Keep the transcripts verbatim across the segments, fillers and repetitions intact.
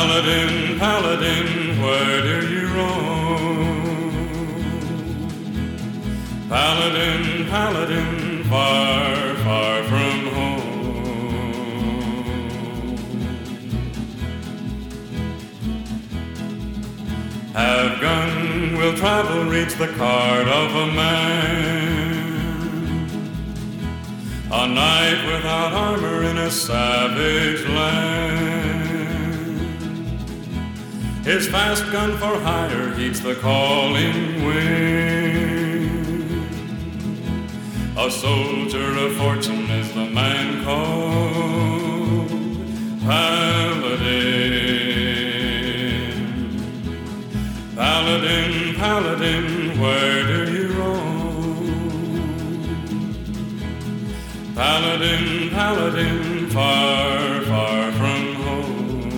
Paladin, paladin, where do you roam? Paladin, paladin, far, far from home. Have gun, will travel, reach the card of a man. A knight without armor in a savage land. His fast gun for hire heeds the calling wind. A soldier of fortune is the man called Paladin. Paladin, paladin, where do you roam? Paladin, paladin, far, far from home.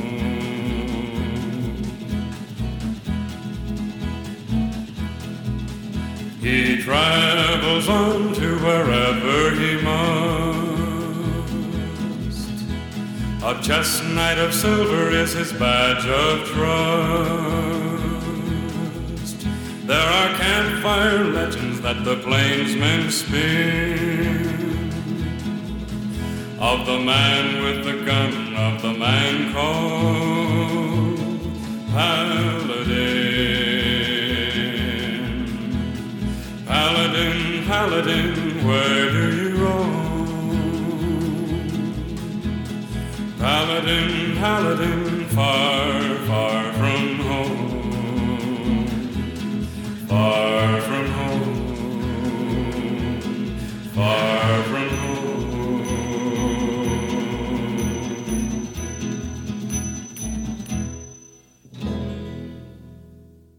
He travels on to wherever he must. A chestnut of silver is his badge of trust. There are campfire legends that the plainsmen spin of the man with the gun, of the man called Paladin. Paladin, paladin, where do you roam? Paladin, paladin, far, far from